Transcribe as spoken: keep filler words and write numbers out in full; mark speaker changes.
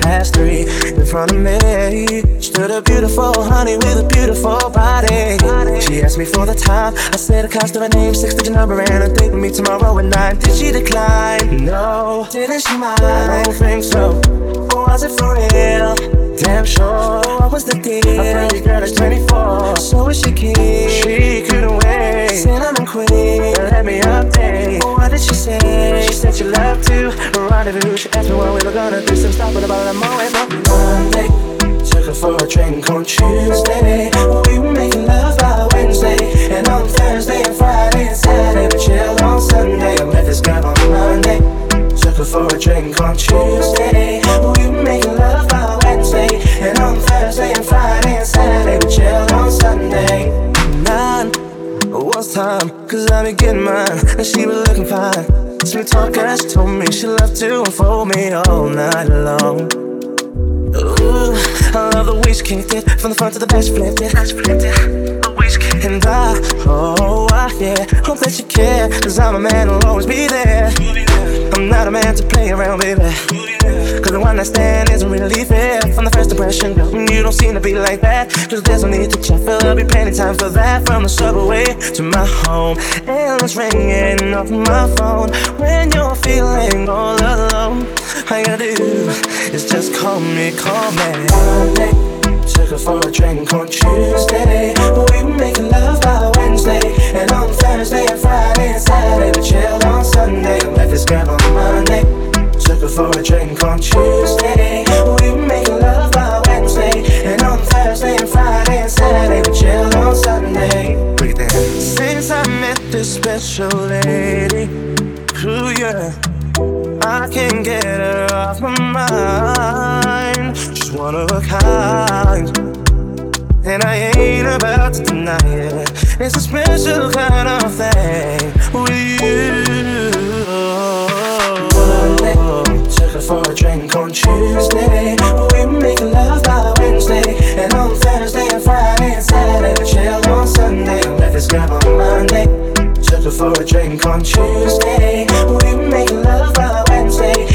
Speaker 1: past three. In front of me stood a beautiful honey with a beautiful body. She asked me for the time. I said the cost of her name, six-digit number, and a date with me tomorrow at nine. Did she decline? No. Didn't she mind? I don't think so. Or was it for real? Damn sure. What was the deal? A pretty girl is twenty-four. So is she keen? She couldn't wait. Cinnamon queen, let me update. What did she say? She said she loved to rendezvous. She asked me what we were gonna do. Some stopping about a moment from Monday. Took her for a drink on Tuesday. We were making love by Wednesday. And on Thursday and Friday and Saturday we chilled on Sunday. I met this girl on Monday. Took her for a drink on Tuesday. We were making love by Wednesday. And on Thursday and Friday and Saturday we chilled on Sunday. Nine was time, cause I be getting mine. And she was looking fine. Sweet talker, she told me she loved to unfold me all night long. Ooh, I love the way she kicked it. From the front to the back she flipped it. The way she kicked it. And I, oh, I, yeah, hope that you care. Cause I'm a man who'll always be there. I'm not a man to play around, baby. Cause the one I stand isn't really fair. From the first impression, girl, you don't seem to be like that. Cause there's no need to chat, there'll be plenty time for that. From the subway to my home, and it's ringing off my phone. When you're feeling all alone, all you gotta do is just call me, call me. Monday, took her for a drink on Tuesday. We were making love by Wednesday. And on Thursday and Friday and Saturday we chilled on Sunday. I met this girl on Monday. Took her for a drink on Tuesday. We were making love by Wednesday. And on Thursday and Friday and Saturday we chilled on Sunday. Break it down. Since I met this special lady, ooh yeah, I can't get her off my mind. She's one of a kind, and I ain't about to deny it. It's a special kind of thing with you. Monday, took her for a drink on Tuesday. We were making love by Wednesday. And on Thursday and Friday and Saturday we chilled on Sunday. I met this girl on Monday. Took her for a drink on Tuesday. We were making love by Wednesday.